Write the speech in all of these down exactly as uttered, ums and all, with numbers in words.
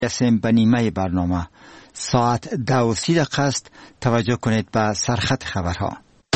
اسم به نیمه برنامه ساعت دو و سی دقیقه است. توجه کنید به سرخط خبرها.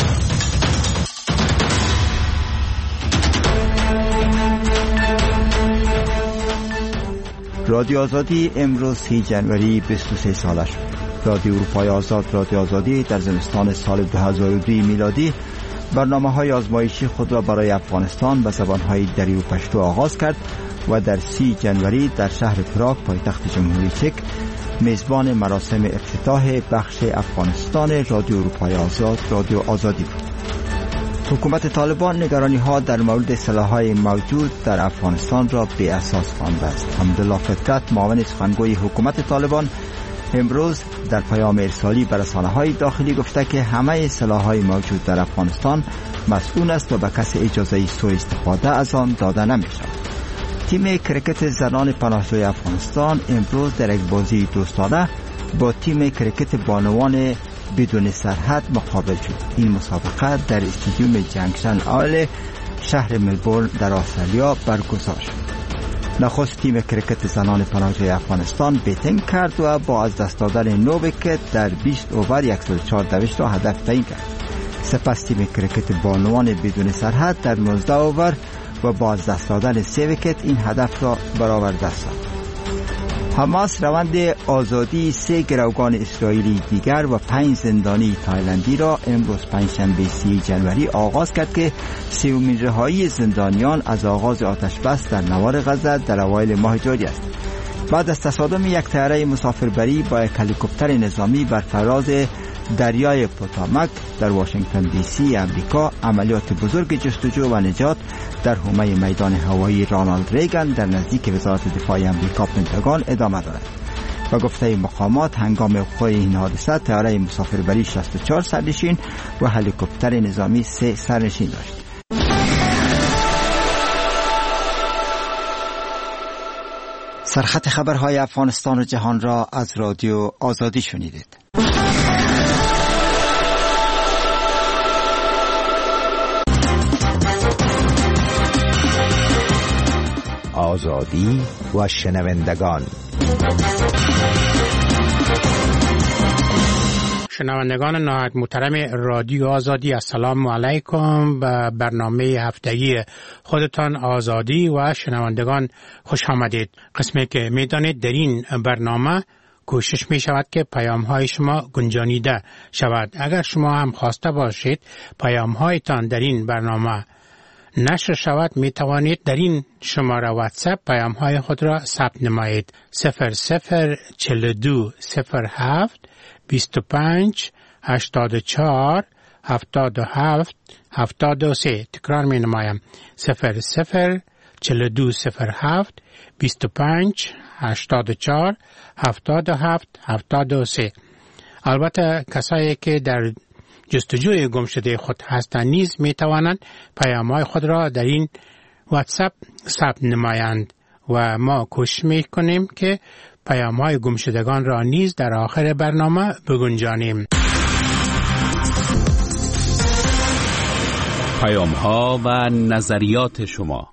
رادیو آزادی امروز سی جنوری بیست و سه ساله شد. رادیو اروپای آزاد رادیو آزادی در زمستان سال دو هزار و دو میلادی برنامه های آزمایشی خود را برای افغانستان به زبان های دری و پشتو آغاز کرد و در سی جنوری در شهر پراگ پایتخت جمهوری چک میزبان مراسم افتتاح بخش افغانستان رادیو اروپای آزاد رادیو آزادی بود. حکومت طالبان نگرانی ها در مورد سلاح‌های موجود در افغانستان را بی اساس خوانده است. حمدالله فطرت معاون سخنگوی حکومت طالبان امروز در پیام ارسالی به رسانه‌های داخلی گفته که همه سلاح‌های موجود در افغانستان مسئول است و به کسی اجازه سوء استفاده از آن داده نمی‌شود. تیم کرکت زنان پناهجوی افغانستان امروز در یک بازی دوستانه با تیم کرکت بانوان بدون سرحد مقابل شد. این مسابقه در استادیوم جنکشن اول شهر ملبورن در استرالیا برگزار شد. نخست تیم کرکت زنان پناهجوی افغانستان بیتینگ کرد و با از دست دادن نو ویکت در بیست اوور صد و چهار دویست را هدف تعیین کرد. سپس تیم کرکت بانوان بدون سرحد در نوزده اوور و با از دست دادن سه ویکت این هدف را برآورده است. حماس روند آزادی سه گروگان اسرائیلی دیگر و پنج زندانی تایلندی را امروز پنجشنبه سی جنوری آغاز کرد که سومین رهایی زندانیان از آغاز آتش بس در نوار غزه در اوایل ماه جاری است. بعد از تصادم یک طیاره مسافربری با یک هلیکوپتر نظامی بر فراز دریای پوتامک در واشنگتن دی سی امریکا، عملیات بزرگ جستجو و نجات در حومه میدان هوایی رانالد ریگن در نزدیک وزارت دفاع امریکا پنتاگون ادامه دارد. و گفته مقامات هنگام وقوع این حادثه طیاره مسافربری شصت و چهار سرنشین و هلیکوپتر نظامی سه سرنشین داشت. سرخط خبرهای افغانستان و جهان را از رادیو آزادی شنیدید. آزادی و شنوندگان. شنوندگان نهایت محترم رادیو آزادی، السلام علیکم. به برنامه هفتگی خودتان آزادی و شنوندگان خوش آمدید. قسمی که میدانید در این برنامه کوشش می شود که پیام های شما گنجانیده شود. اگر شما هم خواسته باشید پیام هایتان در این برنامه نشر شود، می توانید در این شماره واتساپ پیام های خود را ثبت نمایید. صفر صفر چهل و دو صفر هفت بیست و پنج هشتاد و چهار هفتاد و هفت هفتاد و سه. تکرار می نمایم. صفر صفر چهل و دو صفر هفت بیست و پنج هشتاد و چهار هفتاد و هفت هفتاد و سه. البته کسایی که در جستجوی گمشده خود هستند نیز می توانند پیام‌های خود را در این واتساپ ثبت نمایند و ما کوشش می کنیم که پیام‌های گمشدگان را نیز در آخر برنامه بگنجانیم. پیام‌ها و نظریات شما.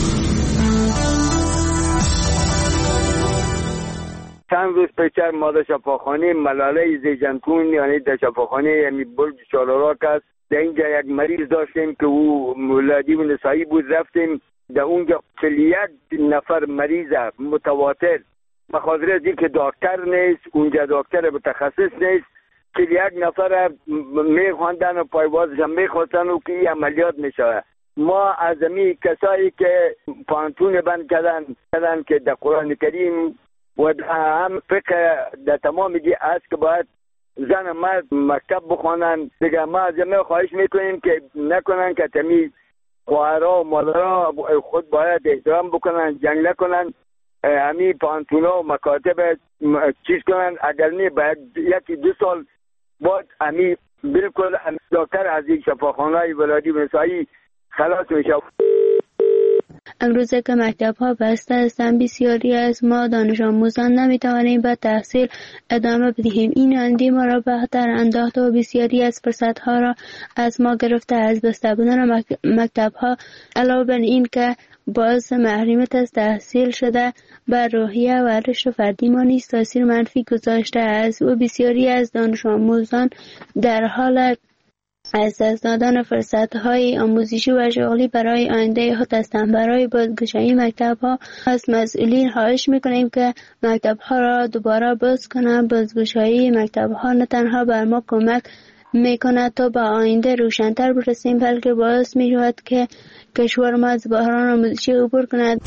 چند روز پیشتر ما در شفاخانه ملاله زیجنکون یعنی در شفاخانه یعنی بلد شالاراک است، در اینجا یک مریض داشتیم که او مولادی و نسایی بود. رفتیم در اونجا چهل و یک نفر مریض متواتر، بخاطر از اینکه دکتر نیست اونجا، دکتر متخصص نیست، چهل و یک نفر میخواندن و پایوازش هم میخواستن و که این عملیات میشه. ما از امی کسایی که پانتون بند کردن کردن که در قرآن کریم و هم فقه در تمام دی است که باید زن مرد مکتب بخوانن دیگه. ما از همه خواهش میکنیم که نکنن که تمی خواهرها و مادرها خود باید احترام بکنن، جنگ نکنن، همی پانتونا و مکاتب چیز کنن. اگر نه باید یکی دو سال بعد همی بالکل دکتر از این شفاخانه ولادی و نسایی خلاص میشه. امروزه که مکتب ها بسته هستند، بسیاری از ما دانش آموزان نمیتوانیم به تحصیل ادامه بدهیم. این آینده ما را به خطر انداخته و بسیاری از فرصت ها را از ما گرفته. از بسته بودن مکتب ها علاوه بر این که باعث محرومیت از تحصیل شده، بر روحیه و رشد فردی ما نیز تاثیر منفی گذاشته است و بسیاری از دانش آموزان در حال از دست دادن فرصت‌های آموزشی و شغلی برای آینده خود هستند. برای بازگشایی مکتب‌ها از مسئولین خواهش می‌کنیم که مکتب‌ها را دوباره باز کنند. بازگشایی مکتب‌ها نه تنها بر ما کمک می‌کند تا به آینده روشن‌تر برسیم، بلکه باعث می‌شود که کشور ما از بحران آموزشی عبور کند.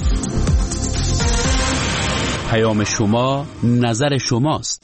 پیام شما نظر شماست.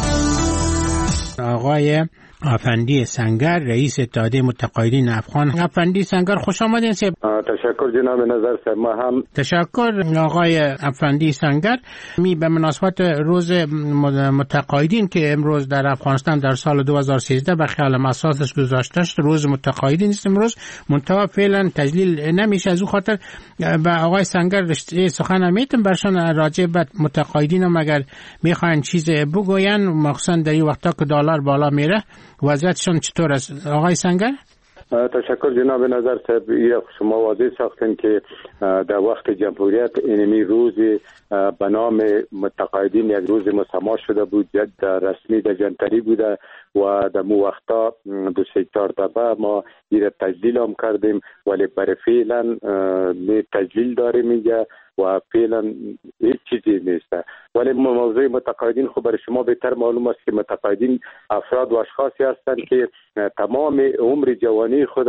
آقای افندی سنگر، رئیس اتحادیه متقاعدین افغان. افندی سنگر، خوش آمدین. تشکر جناب نظر صاحب. ما هم تشکر آقای افندی سنگر. می به مناسبت روز متقاعدین که امروز در افغانستان در سال دو هزار و سیزده به خیال اساسش گذاشته شد، روز متقاعدین است امروز، منتها فعلا تجلیل نمیشه. از او خاطر به آقای سنگر رشته سخن میتم برشان راجع به متقاعدین هم اگر میخواین چیز بگوین، مخصوصا در این وقتا که دلار بالا میره وضعیتشون چطور است آقای سنگر؟ تشکر جناب نظر صاحب. شما واضح ساختن که در وقت جمهوریت اینمی روز به نام متقاعدین یک روز مسما شده بود، در رسمی در جنتری بوده و در مو وقتا دو سه چهار دفعه ما این تجلیل هم کردیم، ولی برای فعلا نه تجلیل داریم اینجا و فعلا هیچ چیزی نیست. ولی موضوع متقاعدین خب برای شما بهتر معلوم است که متقاعدین افراد و اشخاصی هستند که تمام عمر جوانی خود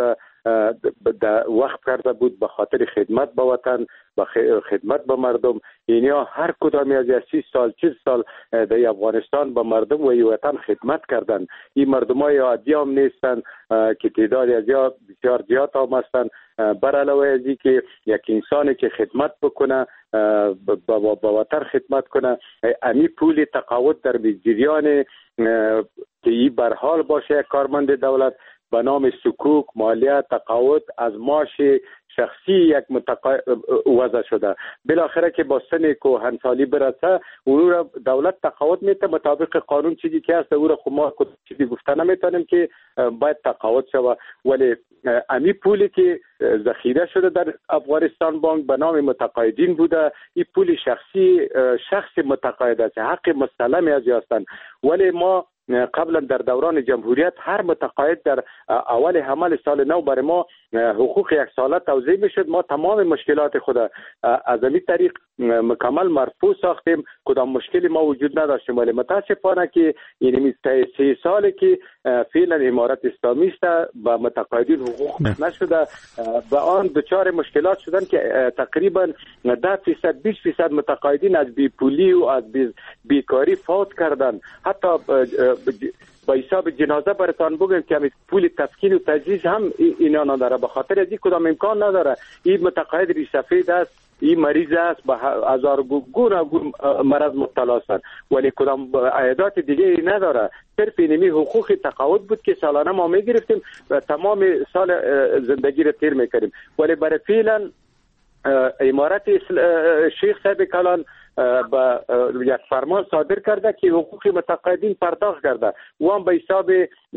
در وقت کرده بود به خاطر خدمت به وطن، به خدمت به مردم. اینها هر کدامی از سی سال چل سال در افغانستان به مردم و وطن خدمت کردند. این مردمای عادی هم نیستند که تعدادی از یا بسیار زیاد هم هستند. بر علاوه از این که یک انسانی که خدمت بکنه، به وطن خدمت کنه، امی پول تقاعد در جریان که این برحال باشه یک کارمند دولت به نام سکوک، مالیه، تقاعد از معاش شخصی یک متقاعد وضع شده. بالاخره که با سن کهنسالی برسه او را دولت تقاعد میده مطابق قانون. چیزی که هست او را خب ما چیزی گفته نمیتونیم که باید تقاعد شود، ولی امی پولی که ذخیره شده در افغانستان بانک به نام متقاعدین بوده، این پول شخصی شخص متقاعد است، حق مستلم از هستند. ولی ما قبلا در دوران جمهوریت هر متقاعد در اول حمل سال نو برای ما حقوق یک ساله توزیع میشد. ما تمام مشکلات خود از این طریق مکمل مرفوع ساختیم، کدام مشکلی ما وجود نداشتیم. ولی متاسفانه که این سه سالی که فعلا امارت اسلامی است به متقاعدین حقوق نشده، به آن دچار مشکلات شدن که تقریبا ده فیصد بیست فیصد متقاعدین از بیپولی و از بیکاری فوت کردن. حتی با حساب جنازه براتان بگم که پول تسکین و تجهیز هم اینا نداره، به خاطر از این کدام امکان نداره. این متقاعد ری سفید است، این مریض است، به هزار گونه مرض مبتلا است، ولی کدام عیادات دیگه نداره. صرف اینمی حقوق تقاعد بود که سالانه ما میگرفتیم و تمام سال زندگی رو تیر میکردیم. ولی برای فعلا امارت شیخ صاحب کلان با یک فرمان صادر کرده که حقوق متقاعدین پرداخت کرده و هم به حساب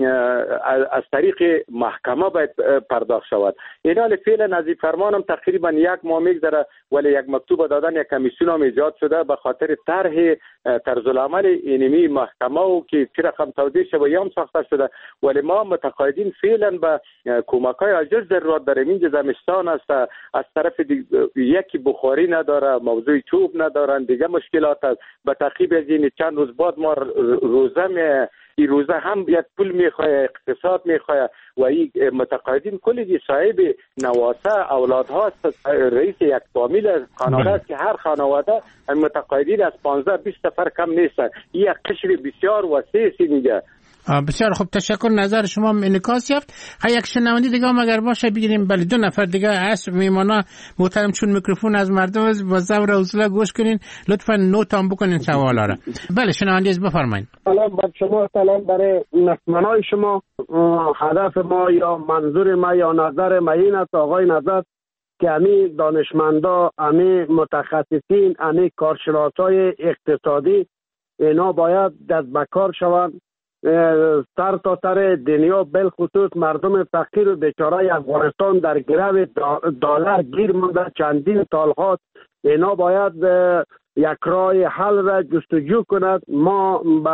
از طریق محکمه باید پرداخت شود. این حال فعلا از این فرمان هم تقریبا یک ماه میگذره، ولی یک مکتوب دادن یک کمیسیون هم ایجاد شده به خاطر طرح طرز العمل اینمی محکمه و که چه رقم توضیح شده هم ساخته شده. ولی ما متقاعدین فعلا به کمک‌های عاجل ضرورت داریم. اینجا زمستان است، از طرف یکی بخاری نداره، موضوع چوب ندارن، دیگه مشکلات است. به تعقیب از این چند روز بعد ما روزه می این روزه هم یک پول میخواه، اقتصاد میخواه و این متقاعدین کلی صاحب نواسه اولادها است. رئیس یک فامیل خانواده است که هر خانواده متقاعدین از پانزده بیست نفر کم نیستن. این یک قشر بسیار وسیع است اینجا. بسیار خوب، تشکر. نظر شما انعکاس یافت. ها یک شنونده دیگه هم اگر باشه بگیریم. بله، دو نفر دیگه هست میمانا محترم، چون میکروفون از مردم با صبر و حوصله گوش کنین، لطفا نوت هم بکنین سوالا را. بله شنونده از بفرمایید. سلام بر شما، سلام برای نسمنای شما. هدف ما یا منظور ما یا نظر ما این است آقای نظر که امی دانشمندا، امی متخصصین، امی کارشناسای اقتصادی اینا باید دست به کار شوند. سر تا سر دنیا بالخصوص مردم فقیر و بیچاره افغانستان در گرو دلار گیر مونده چندین سال هاست. اینا باید یک راه حل را جستجو کند. ما به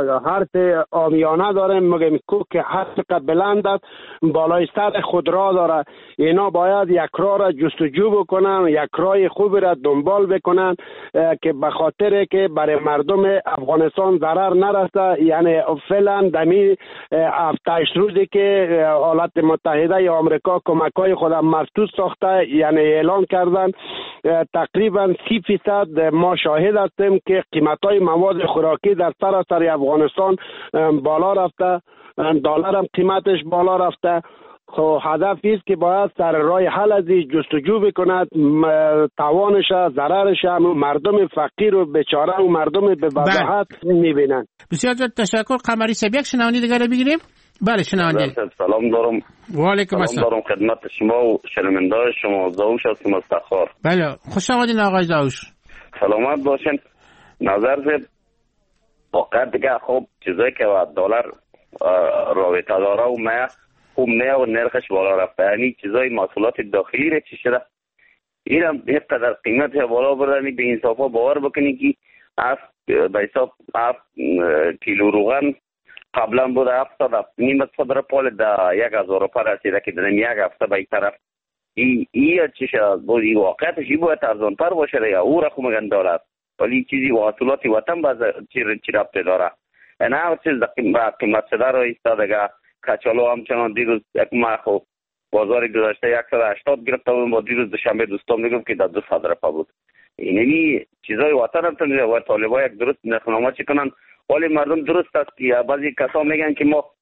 حرف عامیانه داریم میگیم که حق بلند است بالای سر خود را داره. اینا باید یک راه را جستجو بکنن، یک راه خوبی را دنبال بکنن که به خاطر که برای مردم افغانستان ضرر نرسه. یعنی فعلا دمی هفتش روزی که ایالات متحده یا آمریکا کمک‌های خود مفتوح ساخته، یعنی اعلان کردن تقریبا سی فیصد ما شاهد هستیم که قیمت‌های مواد خوراکی در سراسر افغانستان بالا رفته، دلار هم قیمتش بالا رفته. خب هدف است که باید سر راه حل از جستجو بکند، توانش ضررش هم مردم فقیر و بیچاره و مردم به بداهت میبینن. بسیار زیاد تشکر. قمری صاحب یک شنونده دیگه رو بگیریم. بله شنونده. سلام دارم. و علیکم السلام. سلام دارم خدمت شما و شنونده شما. زاوش هستم از تخار. بله خوش آمدین آقای زاوش. سلامت باشین. نظر زد واقعا دیگه خوب چیزایی که دلار رابطه داره و ما خوب نه و نرخش بالا رفته. یعنی چیزای محصولات داخلی را چی شده این هم اینقدر قیمت بالا بردنی به انصافا باور بکنی که از به حساب هفت کیلو روغن قبلا بوده هفتاد هفت نیمت صدر پال در یک هزار روپا رسیده که در یک هفته به این طرف ای ای چی شد بود. ای واقعیتش ای باید ارزانتر باشه یا او را خو مگن دولت، ولی چیزی محصولات وطن باز چی ربطه داره. این هر چیز در قیمت شده را ایستادگه. کچالو همچنان دیروز یک ماه خو بازار گذشته صد و هشتاد گرفته بودم، با دیروز دوشنبه دوستان میگم که در دو صد روپا بود. اینمی چیزای وطن هم تنیده و طالبا یک درست نرخنامه چی کنن، ولی مردم درست است که بعضی کسا میگن که ما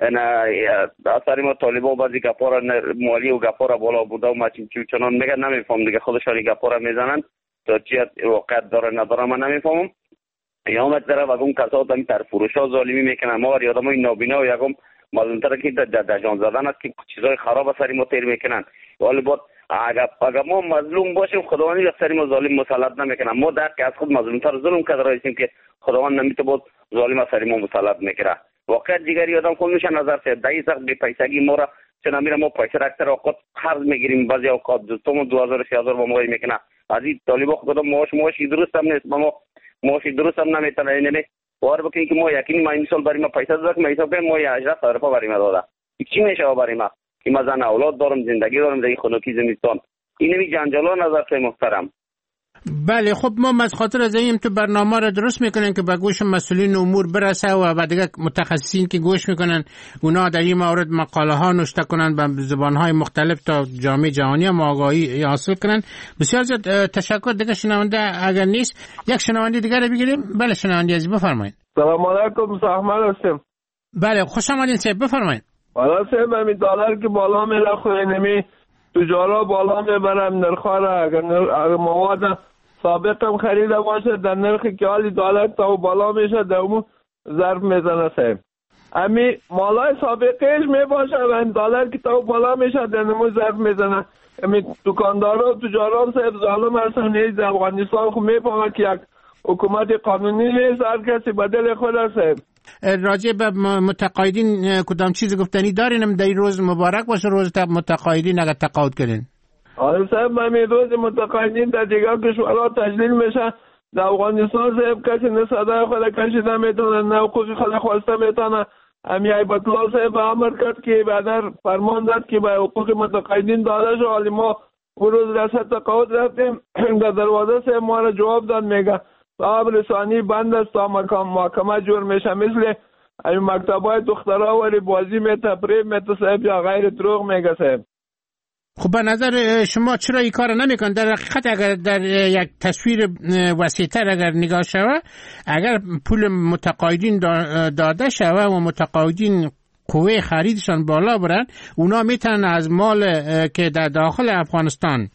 اثر ما طالبا بعضی گپارا مالی و گپارا بالا بوده و ما چنان میگن نمیفهم دیگه خودشان گپارا میزنن تا چی واقعیت داره نداره من نمیفهمم. یا هم طرف اگم کسا دمی تر فروشا ظالمی میکنن. ما ولی آدمای نابینا و یکم معلوم‌تره که در دجان زدن است که چیزای خراب سری ما تیر میکنن. ولی بعد اگر اگر ما مظلوم باشیم خداوندی سری ما ظالم مسلط نمیکنن. ما درک از خود مظلومتر ظلم کرده رایسیم که خداوند نمیته بود ظالم سری ما مسلط میکنه. واقعا دیگری آدم خود میشه نظر سه دایی سخت بی پیسگی ما را چنا میره ما پیسه را اکثر اوقات قرض میگیریم، بعضی اوقات دوستمون دو هزار سه هزار با ما میکنه. از این طالبا خدا ماش ماشی درست هم نیست، ما ماشی درست هم نمیتونه. اینه وار بکنیم که ما یقینی ما این سال برای ما پیسه داد که ما حساب کنیم ما هجده هزار روپا برای ما داده. چی میشه برای ما که ما زن اولاد دارم زندگی دارم در این خنکی زمستان. اینمی جنجالا نظر خیلی محترم. بله خب ما از خاطر از این تو برنامه را درست میکنن که به گوش مسئولین امور برسه و بعد دیگه متخصصین که گوش میکنن اونا در این مورد مقاله ها نوشته کنن به زبان های مختلف تا جامعه جهانی هم آگاهی حاصل کنن. بسیار زیاد تشکر. دیگه شنونده اگر نیست یک شنونده دیگه رو بگیریم. بله شنونده عزیز بفرمایید. سلام علیکم سحمد هستم. بله خوش آمدین صاحب بفرمایید. والا صاحب همین دلار که بالا میره خو نمی تجارا بالا میبرم نرخا را اگر مواد سابق هم خریده باشه در نرخی که حالی دلار تا بالا میشه در اون ظرف میزنه صاحب. امی مالای سابقهش میباشه و دلار که تا بالا میشه در اون ظرف میزنه. امی دکاندارا و تجارا صاحب ظالم هستن. نیز افغانستان خو میفهمه که یک حکومت قانونی نیست، هر کسی بدل خود هست. راجع به متقاعدین کدام چیز گفتنی دارین؟ در این روز مبارک باشه روز متقاعدین اگر تقاعد کردین. آره صاحب همین روز متقاعدین در دیگر کشورها تجلیل میشه. در افغانستان صاحب کسی نه صدای خود کشیده میتونه نه حقوق خود خواسته میتونه. امی ایبت الله صاحب امر کرد که بعد فرمان داد که به حقوق متقاعدین داده شو. حالی ما اون روز رسد تقاعد رفتیم در دروازه صاحب ما را جواب داد میگه صاحب رسانی بند است تا محکمه جور میشه مثل این مکتبای دخترها ولی بازی می تفریب می تصیب یا غیر دروغ میگه صاحب. خب به نظر شما چرا این کار نمیکن؟ در حقیقت اگر در یک تصویر وسیع‌تر اگر نگاه شود اگر پول متقاعدین داده شود و متقاعدین قوه خریدشان بالا برن اونا میتونن از مال که در داخل افغانستان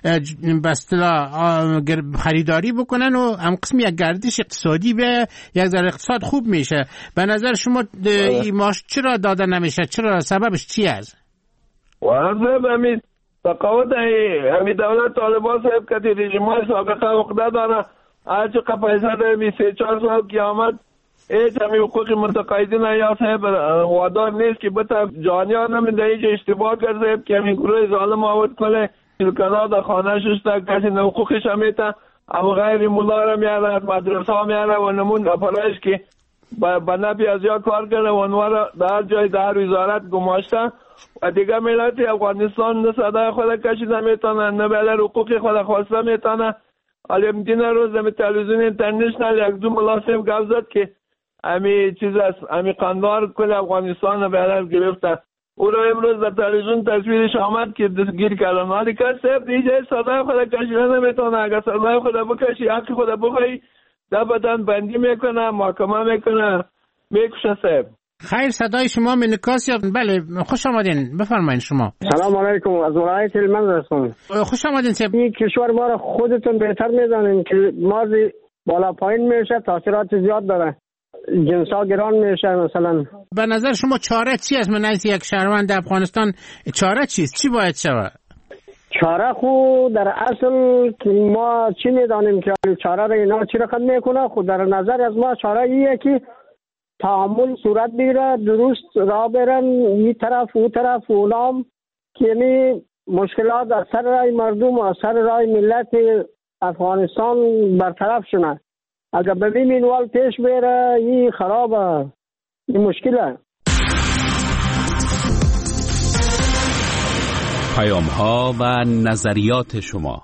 به اصطلاح خریداری بکنن و هم قسمی یک گردش اقتصادی به یک ذره اقتصاد خوب میشه. به نظر شما این ماش چرا داده نمیشه؟ چرا سببش چی است؟ و همین تقاوت همی دولت طالبان صاحب که رژیم های سابقه عقده داره، هرچه که پیسه ده سه چهار سال که آمد هیچ همی حقوق متقاعدین یا صاحب وادار نیست که بتا جانیان نمیده. هیچ اشتباه کرد صاحب که همی گروه ظالم آورد کله سلکنا در خانه شسته کسی نه حقوقش همیتا اما غیر مولا را میاره، مدرسه ها میاره و نمون اپرایش که به نبی از یا کار کرده و انوار در جای در وزارت گماشته و دیگه ملت افغانستان نه صدای خود کشیده میتونه نه بیادر حقوق خود خواسته میتونه. حالی دین روز همی تلویزیون اینترنشنل یک دو ملاسم گفت زد که همی چیز است، همی قندار کل افغانستان رو بیادر گرفته. او رو امروز در تلویزیون تصویرش آمد که دستگیر کردن. حالی که صرف دیگه صدای خود کشیده نمیتونه. اگر صدای خود بکشی حق خود بخوایی در بدن بندی میکنه، محاکمه میکنه، میکشه صاحب. خیر صدای شما منکاس یا بله خوش آمدین، بفرمایید شما. سلام علیکم، از ولایت هلمند هستم. خوش آمدین صاحب. این کشور ما را خودتون بهتر میدانین که مازی بالا پایین میشه، تاثیرات زیاد داره، جنسا گران میشه. مثلا به نظر شما چاره چی است من از یک شهروند افغانستان؟ چاره چیست؟ چی باید شود؟ چاره خود در اصل ما چی میدانیم که چاره را اینا چی رقم میکنه؟ خود در نظر از ما چاره ایه که تعامل صورت بگیره، درست راه برن این طرف و طرف اولام که یعنی مشکلات از سر رای مردم و از سر رای ملت افغانستان برطرف شونه. اگر به این منوال پیش بره این خرابه، این مشکله. پیام ها و نظریات شما.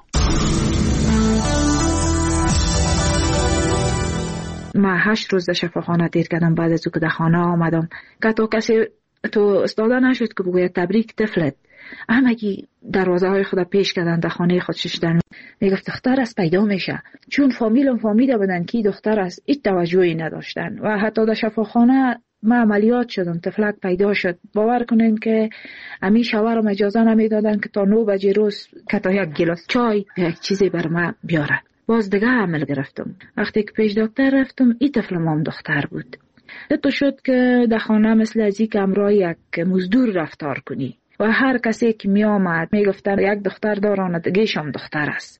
ما هشت روز در شفاخانه دیر کردم بعد از او که در خانه آمدم که تو کسی تو استاده نشد که بگوید تبریک طفلت. همگی دروازه های خود پیش کردن در خانه خود ششتن. میگفت دختر است پیدا میشه، چون فامیلم فامیده بودن که دختر است هیچ توجهی نداشتن و حتی در شفاخانه ما عملیات شدم طفلک پیدا شد. باور کنین که امی شوهرم اجازه نمیدادن که تا نو بجه روز که تا یک گلاس چای یک چیزی بر ما بیاره. باز دیگه عمل گرفتم. وقتی که پیش دکتر رفتم این طفلم هم دختر بود. تو شد که در خانه مثل از این که امرا یک مزدور رفتار کنی و هر کسی که می آمد می گفتن یک دختر دارن دیگه‌ش هم دختر است.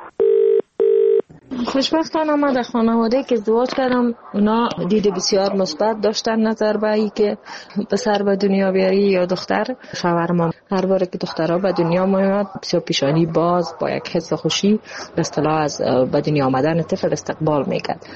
خوشبختانه ما در خانواده که ازدواج کردم اونا دید بسیار مثبت داشتن نظر به این که پسر به دنیا بیاری یا دختر. شوهرم هر بار که دخترها به دنیا میاد بسیار پیشانی باز با یک حس خوشی به اصطلاح از به دنیا آمدن طفل استقبال میکرد.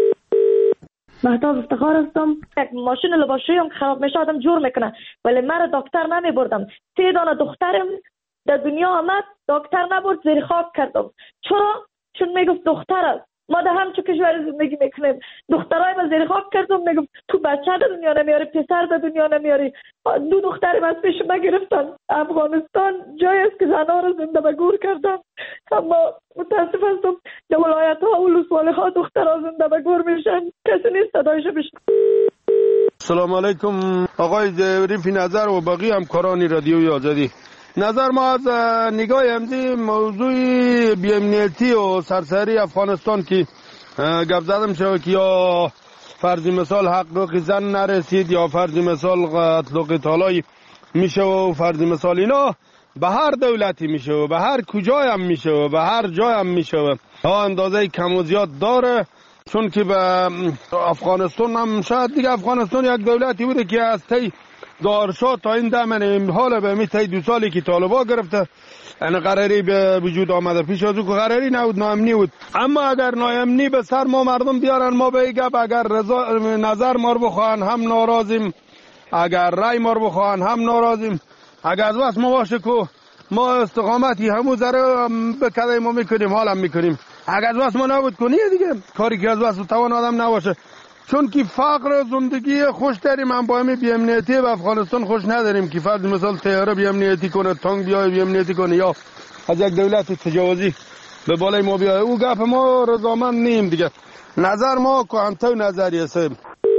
مهتاب افتخار هستم. یک ماشین لباسشویی هم خراب میشه آدم جور میکنه ولی من دکتر نمی بردم. سه دانه دخترم در دنیا آمد دکتر نبرد زیر خاک کردم. چرا؟ چون میگفت دختر است. ما در همچون کشور زندگی میکنیم. دخترای ما زیر خاک کردم میگفت تو بچه در دنیا نمیاری، پسر در دنیا نمیاری. دو دخترم از پیش ما گرفتن. افغانستان جایی است که زنها رو زنده به گور کردن، اما متاسف هستم در ولایت ها و ولسوالی ها دخترها زنده به گور میشن، کسی نیست صدایشو بشنوه. سلام علیکم آقای رفیع نظر و بقیه همکاران رادیوی آزادی. نظر ما از نگاه امدی موضوع بی‌امنیتی و سرسری افغانستان که گپ زدم شد که یا فرض مثال حقوق زن نرسید یا فرض مثال قتل و قتالای میشه و فرض مثال اینا به هر دولتی میشه و به هر کجای هم میشه و به هر جای هم میشه و ها اندازه کم و زیاد داره. چون که به افغانستان هم شاید دیگه افغانستان یک دولتی بوده که از تی دارشا تا این دمن حالا به می تی دو سالی که طالبا گرفته این قراری به وجود آمده. پیش از او که قراری نبود ناامنی بود. اما اگر ناامنی به سر ما مردم بیارن ما به گپ اگر رضا نظر ما رو بخوان هم ناراضیم، اگر رای ما رو بخوان هم ناراضیم. اگر از واسه ما باشه که ما استقامتی همو ذره بکده ما میکنیم حالا میکنیم. اگر از واسه ما نبود کنیه دیگه کاری که از واسه توان آدم نباشه. چون که فقر زندگی خوش داریم هم با همی بی‌امنیتی و افغانستان خوش نداریم که فرض مثال تیاره بی‌امنیتی کنه، تانک بیای بی‌امنیتی کنه یا از یک دولت تجاوزی به بالای ما بیای. او گپ ما رضامند نیم دیگه. نظر ما کوانتو نظریه صاحب.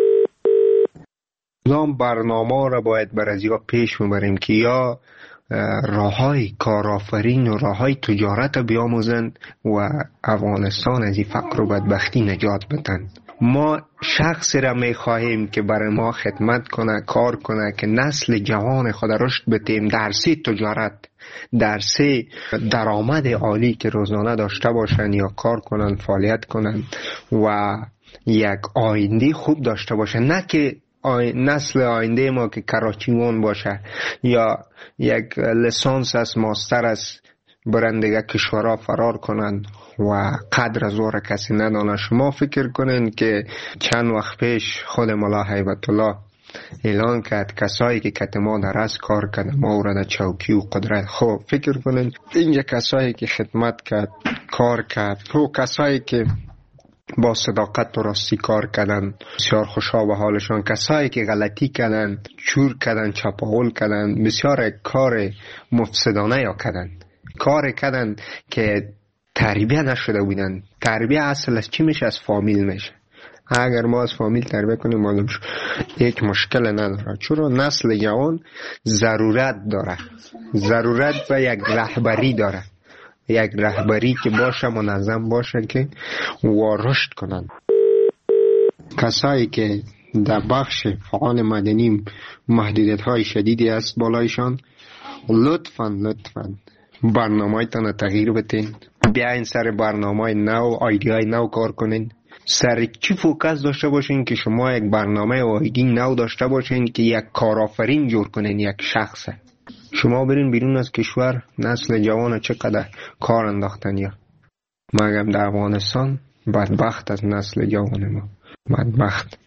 نام برنامه را باید بر از یا پیش میبریم که یا راههای کارآفرین و راههای تجارت بیاموزند و افغانستان از این فقر و بدبختی نجات بدن. ما شخصی را می خواهیم که برای ما خدمت کنه، کار کنه، که نسل جوان خود رشد بدیم در سه تجارت، در سه درآمد عالی که روزانه داشته باشن یا کار کنن، فعالیت کنن و یک آینده خوب داشته باشن. نه که آی... نسل آینده ما که کراچیوان باشه یا یک لیسانس از ماستر از برندگه کشورها فرار کنن و قدر زور کسی ندانه. شما فکر کنین که چند وقت پیش خود مولا هیبت الله اعلان کرد کسایی که کتما در از کار کرد ما او را در چوکی و قدرت. خب فکر کنین اینجا کسایی که خدمت کرد، کار کرد، و کسایی که با صداقت و راستی کار کردن، بسیار خوشا به حالشان. کسایی که غلطی کردن، چور کردن، چپاول کردن، بسیار کار مفسدانه یا کردن، کار کردن که تربیه نشده بودن. تربیه اصل از چی میشه؟ از فامیل میشه. اگر ما از فامیل تربیه کنیم معلوم شد یک مشکل نداره. چرا نسل جوان ضرورت داره، ضرورت به یک رهبری داره، یک رهبری که باشه، منظم باشه، که و رشد کنن. کسایی که در بخش فعال مدنی محدودیت های شدیدی است بالایشان، لطفاً لطفاً برنامه تان تغییر بتین، بیاین سر برنامه نو، آیدیای نو کار کنین. سر چی فوکس داشته باشین که شما یک برنامه و آیدی نو داشته باشین که یک کارآفرین جور کنین، یک شخصه. شما برین بیرون از کشور، نسل جوان چقدر کار انداختن. یا مگم در افغانستان بدبخت از نسل جوان ما، بدبخت.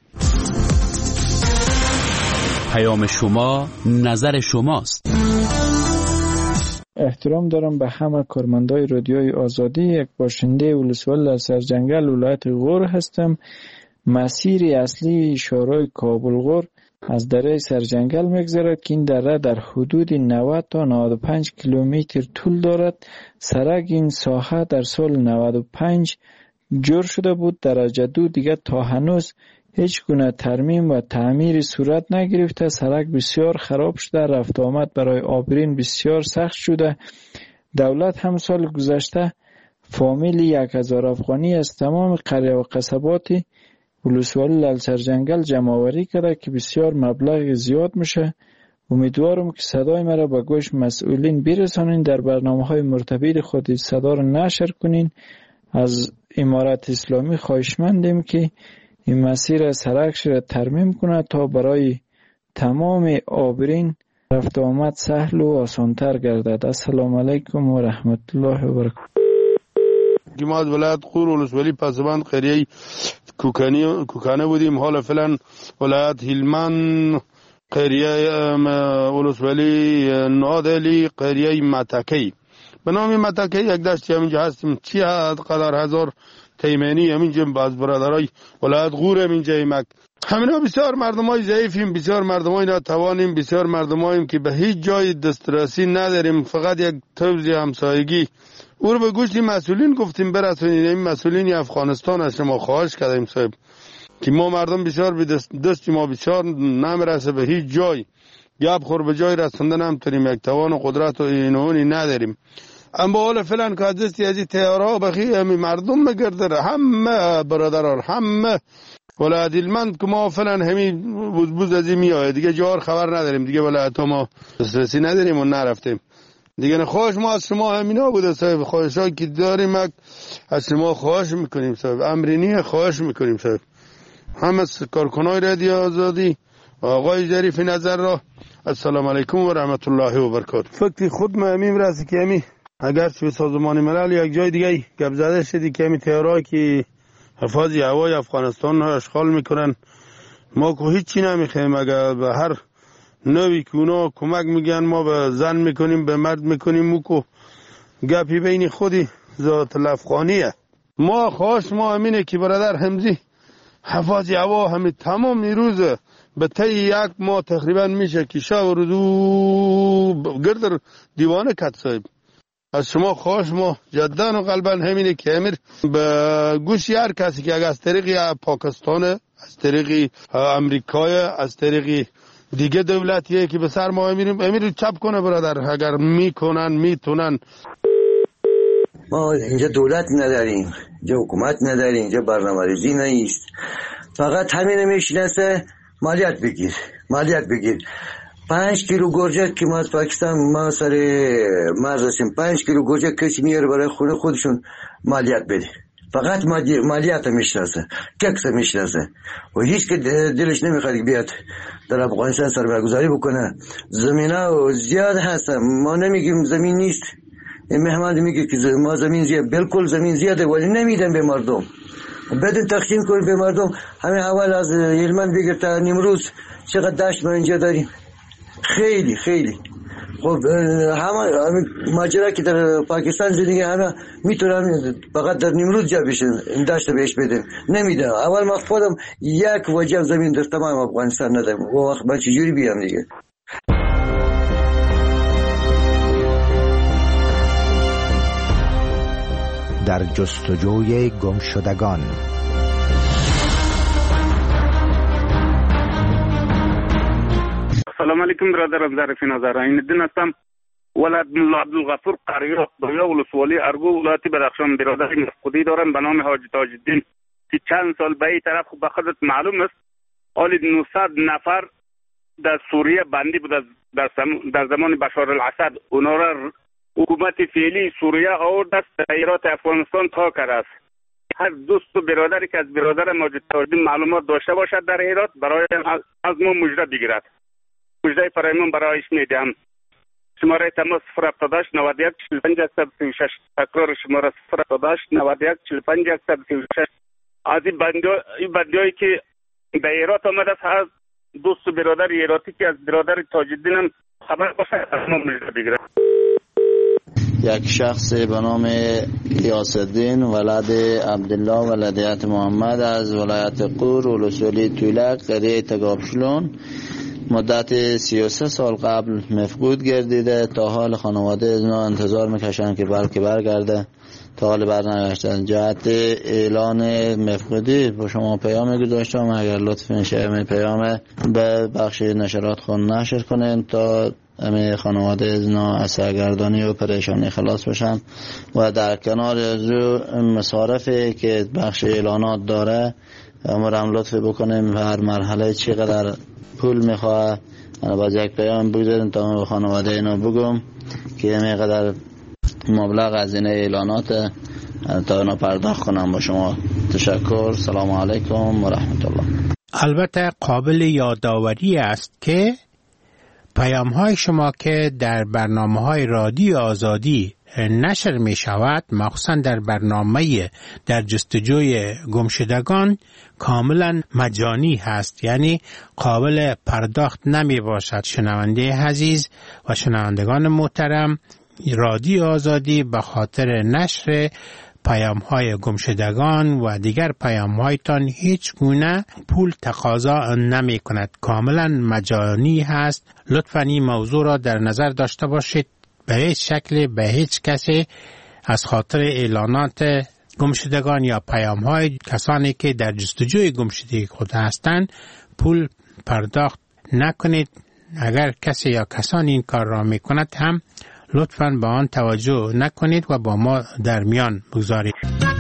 پیام شما نظر شماست. احترام دارم به همه کارمندای رادیوی آزادی. یک باشنده ولسوالی سرجنگل ولایت غور هستم. مسیر اصلی شورای کابل غور از دره سرجنگل میگذرد که این دره در حدود نود تا نود و پنج کیلومتر طول دارد. سرک این ساحه در سال نود و پنج جور شده بود. درجه دو دیگر تا هنوز هیچ گونه ترمیم و تعمیر صورت نگرفته. سرک بسیار خراب شده، رفت آمد برای عابرین بسیار سخت شده. دولت هم سال گذشته فامیل یک هزار افغانی از تمام قریه و قصبات ولسوالی لالسرجنگل جمع‌آوری کرده که بسیار مبلغ زیاد میشه. امیدوارم که صدای مرا به گوش مسئولین برسانین، در برنامه‌های مرتبط خود صدا را نشر کنین. از امارت اسلامی خواهشمندیم که این مسیر سرکش را ترمیم کنه تا برای تمام عابرین رفت و آمد سهل و آسانتر گردد. السلام علیکم و رحمت الله و برکاته. ما از ولایت غور ولسوالی پسبند قریه کوکانی کوکانه بودیم. حالا فعلا ولایت هلمند قریه ولسوالی نادلی قریه متکی به نام متکی یک دشتی همینجا هستیم. چی قدر هزار تیمانی همینجا باز برادرای ولایت غور همینجا ایمک. همینا بسیار مردمای ضعیفیم، بسیار مردمای ناتوانیم، بسیار مردماییم که به هیچ جای دسترسی نداریم. فقط یک توزیع همسایگی او رو به گوش مسئولین گفتیم برسونید. این مسئولین افغانستان از شما خواهش کردیم صاحب که ما مردم بسیار به دست, دست ما بسیار نمیرسه به هیچ جای، گپ خور به جای رسوندن هم تریم، یک توان و قدرت و اینونی نداریم. اما حالا فعلا که از دستی از این تیارها بخی همی مردم مگرده، همه برادران همه ولایت هلمند که ما فعلا همی بوز بوز از این میآید دیگه، جوار خبر نداریم دیگه، ولایت ما دسترسی نداریم و نرفتیم دیگه. خواهش ما از شما همینا بوده صاحب، خواهش ها که داریم از شما خواهش میکنیم صاحب، امرینی خواهش میکنیم صاحب. همه کارکنای رادیو آزادی آقای ظریف نظر را السلام علیکم و رحمت الله و برکاته. فکر خود ما همین راستی که همی اگر چه به سازمان ملل یک جای دیگه گپ زده شدی که همی تیارایی که حفاظ هوای افغانستان را اشغال میکنن، ما که هیچی نمیخوایم. اگر به هر نوی که اونا کمک میگن ما به زن میکنیم به مرد میکنیم، مو که گپی بین خودی ذات الافغانیه. ما خواهش ما همینه که برادر همزی حفاظ هوا همین تمام روز به طی یک ماه تقریبا میشه که شب و روز گردر دیوانه کت صاحب. از شما خواهش ما جدا و قلبا همینه که امیر به گوش هر کسی که اگر از طریق پاکستان، از طریق امریکای، از طریق دیگه دولتیه که به سر ما امیریم امیر چپ کنه برادر، اگر میکنن میتونن. ما اینجا دولت نداریم، اینجا حکومت نداریم، اینجا برنامه ریزی نیست. فقط همین میشناسه مالیات بگیر مالیات بگیر. پنج کیلو گرجه که ما از پاکستان ما سر مرز هستیم، پنج کیلو گرجه کسی میاره برای خونه خودشون مالیات بده. فقط مالیات میشناسه، ککس میشناسه و هیچ که دلش نمیخواد بیاد در افغانستان سرمایه‌گذاری بکنه. زمینا زیاد هست، ما نمیگیم زمین نیست. این مهمان میگه که ما زمین زیاد، بالکل زمین زیاده ولی نمیدن به مردم. بدون تقسیم کنیم به مردم. همین اول از هلمند بگیر تا نیمروز چقدر دشت ما اینجا داریم، خیلی خیلی. خب همه ماجرا که در پاکستان زندگی همه میتونن فقط در نیمروز جا بشن، این دشت بهش بدن، نمیدن. اول ما خودم یک وجه زمین در تمام افغانستان ندارم، و وقت من چجوری بیام دیگه؟ در جستجوی گمشدگان. سلام علیکم برادران، ظریف نظر این الدین هستم، ولد ملا عبدالغفور قریه دویا ولسوالی ارگو ولایت بدخشان. برادر مفقودی دارم به نام حاجی تاج الدین که چند سال به این طرف به خودت معلوم است حالی نهصد نفر در سوریه بندی بود در, در زمان بشار الاسد. اونا را حکومت فعلی سوریه آورد است ایرات افغانستان تا کرده است. هر دوست و برادری که از برادر ماجد تاج الدین معلومات داشته باشد در ایرات برای از ما مژده بگیرد. مژده فرایمون برایش میدم. شماره تماس صفر هفتاد و هشت نود و یک چهل و پنج صد و سی و شش. تکرار شماره صفر هفتاد و هشت نود و یک چهل و پنج صد و سی و شش. از این بندیایی که به ایرات آمده است، هر دوست و برادر ایراتی که از برادر تاج الدین هم خبر باشه از ما مژده بگیرد. یک شخص به نام غیاث الدین ولد عبدالله ولدیت محمد از ولایت قور ولسوالی طولک قریه تگابشلون مدت سی و سه سال قبل مفقود گردیده. تا حال خانواده از اینا انتظار میکشن که بلکه برگرده، تا حال برنگشتن. جهت اعلان مفقودی با شما پیام گذاشتم، اگر لطف میشه می پیام به بخش نشرات خون نشر کنین تا همه خانواده از اینا از سرگردانی و پریشانی خلاص بشن. و در کنار از مصارفی که بخش اعلانات داره امرم لطف بکنیم هر مرحله چقدر پول میخواه انا باز یک پیام بگذاریم تا به خانواده اینا بگم که میقدر مبلغ از این اعلانات تا اینا پرداخت کنم. با شما تشکر. سلام علیکم و رحمت الله. البته قابل یادآوری است که پیام های شما که در برنامه های رادیو آزادی نشر می شود، مخصوصا در برنامه در جستجوی گمشدگان، کاملا مجانی هست، یعنی قابل پرداخت نمی باشد. شنونده عزیز و شنوندگان محترم، رادیو آزادی به خاطر نشر پیام های گمشدگان و دیگر پیام هایتان هیچ گونه پول تقاضا نمی کند، کاملا مجانی هست. لطفاً این موضوع را در نظر داشته باشید. به هیچ شکل به هیچ کسی از خاطر اعلانات گمشدگان یا پیام های کسانی که در جستجوی گمشدگی خود هستند پول پرداخت نکنید. اگر کسی یا کسانی این کار را می کند هم لطفاً به آن توجه نکنید و با ما در میان بگذارید.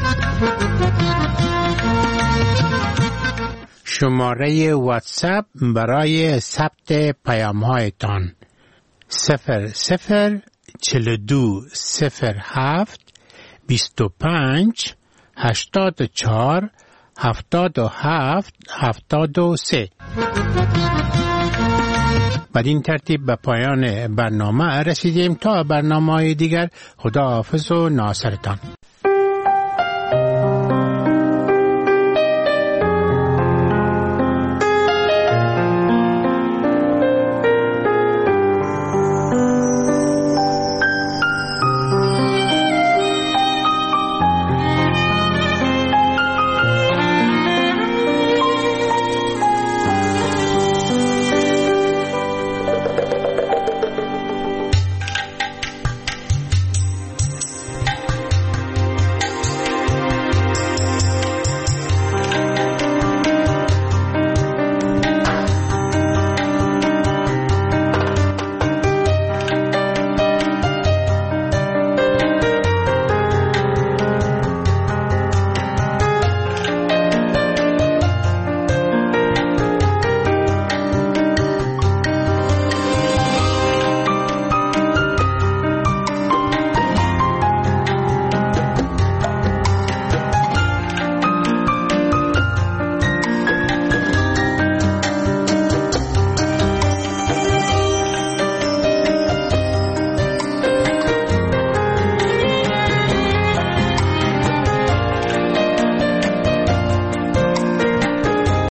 شماره واتساپ برای ثبت پیام هایتان صفر صفر چهل و دو صفر هفت بیست و پنج هشتاد و چهار هفتاد و هفت هفتاد و سه. بدین ترتیب به پایان برنامه رسیدیم. تا برنامه های دیگر خدا حافظ و ناصرتان.